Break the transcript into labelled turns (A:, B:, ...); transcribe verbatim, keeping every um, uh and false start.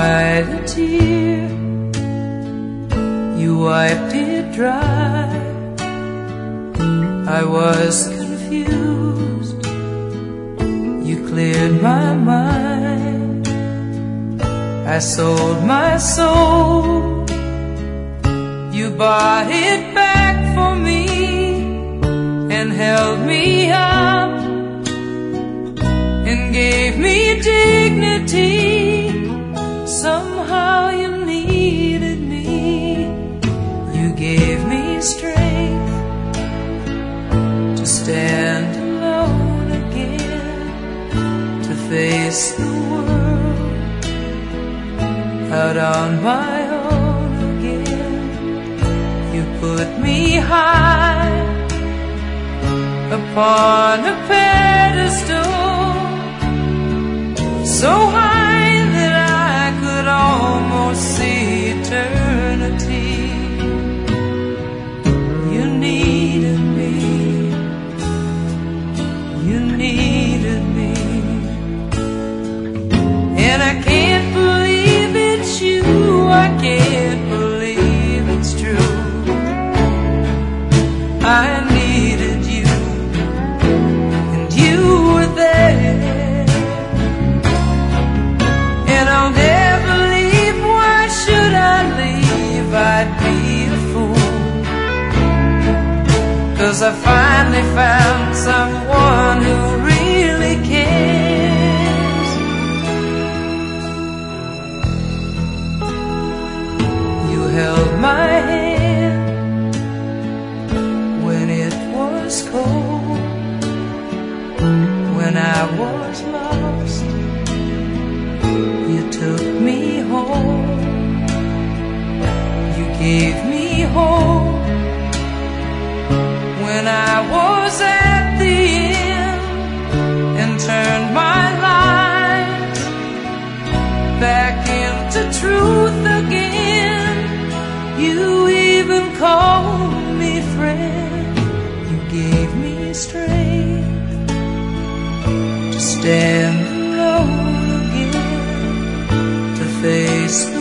A: cried a tear, you wiped it dry. I was confused, you cleared my mind. I sold my soul, you bought it back for me and held me up and gave me dignity. Somehow you needed me, you gave me strength to stand alone again, to face the world out on my own again. You put me high upon a pedestal, so high that I could almost see eternity. You needed me, you needed me, and I can't believe it's you, I can't believe it's true. I needed you, and you were there, and I'll never leave. Why should I leave? I'd be a fool, 'cause I finally found someone who really cares. You held my hand when it was cold, when I was lost. You took me home, you gave me hope when I was at the end, and turned my life back into truth again. You even called me friend, you gave me strength to stand alone again, to face the